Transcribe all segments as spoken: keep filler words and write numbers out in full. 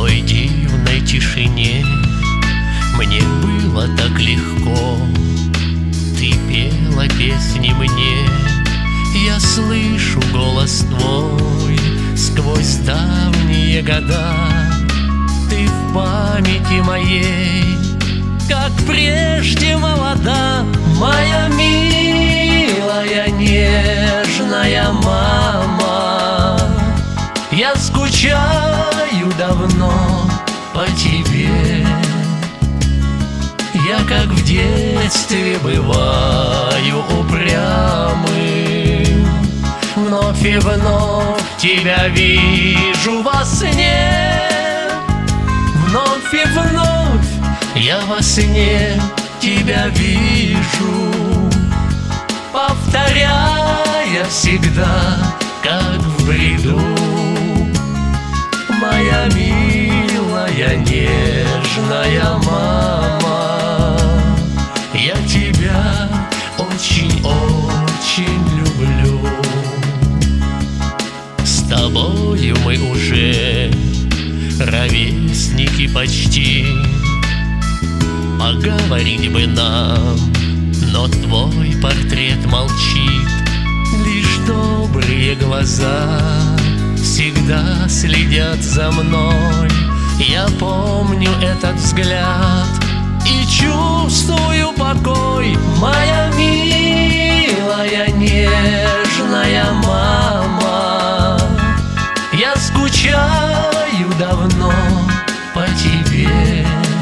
той дивной тишине мне было так легко. Ты пела песни мне, я слышу голос твой сквозь давние года. Ты в памяти моей, как прежде молода, моя милая нежная мама. Я скучаю давно по тебе. Я, как в детстве, бываю упрямым, вновь и вновь тебя вижу во сне. Вновь и вновь я во сне тебя вижу, повторяя всегда, как в бреду. Моя милая нежная мама, я тебя очень-очень люблю. С тобою мы уже ровесники почти, поговорить бы нам, но твой портрет молчит. Лишь добрые глаза всегда следят за мной. Я помню этот взгляд и чувствую покой. Моя милая нежная мама, я скучаю давно по тебе.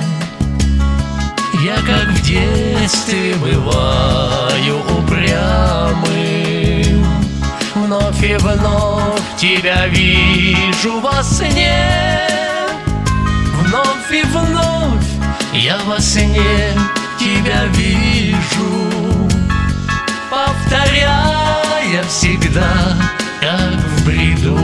Я, как в детстве, бываю упрямым, вновь и вновь тебя вижу во сне. Вновь и вновь я во сне тебя вижу, повторяя всегда, как в бреду.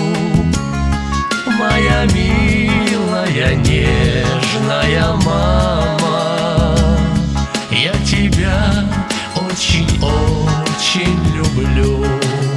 Моя милая нежная мама, я тебя очень-очень люблю.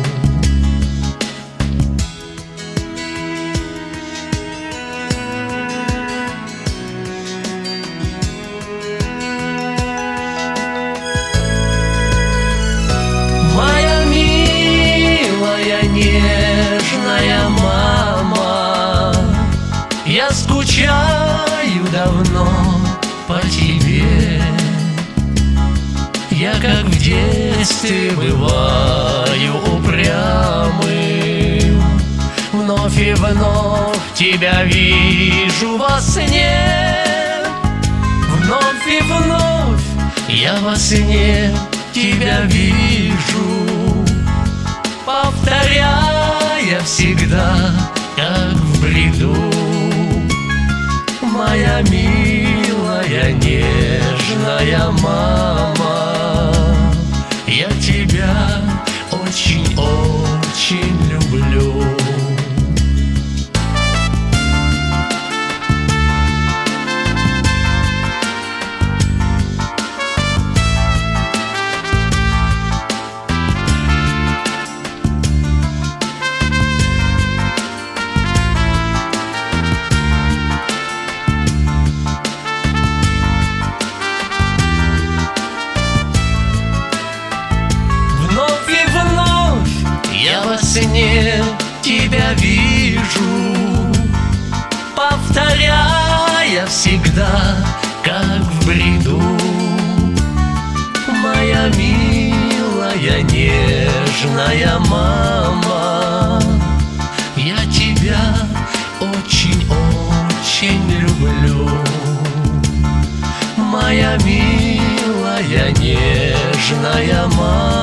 Моя милая нежная мама, я скучаю давно по тебе. Я, как в детстве, бываю упрямым, вновь и вновь тебя вижу во сне. Вновь и вновь я во сне тебя вижу, повторяя всегда, как в бреду. Моя милая нежная мама, я тебя очень-очень люблю. Я во сне тебя вижу, повторяя всегда, как в бреду. Моя милая нежная мама, я тебя очень-очень люблю. Моя милая нежная мама,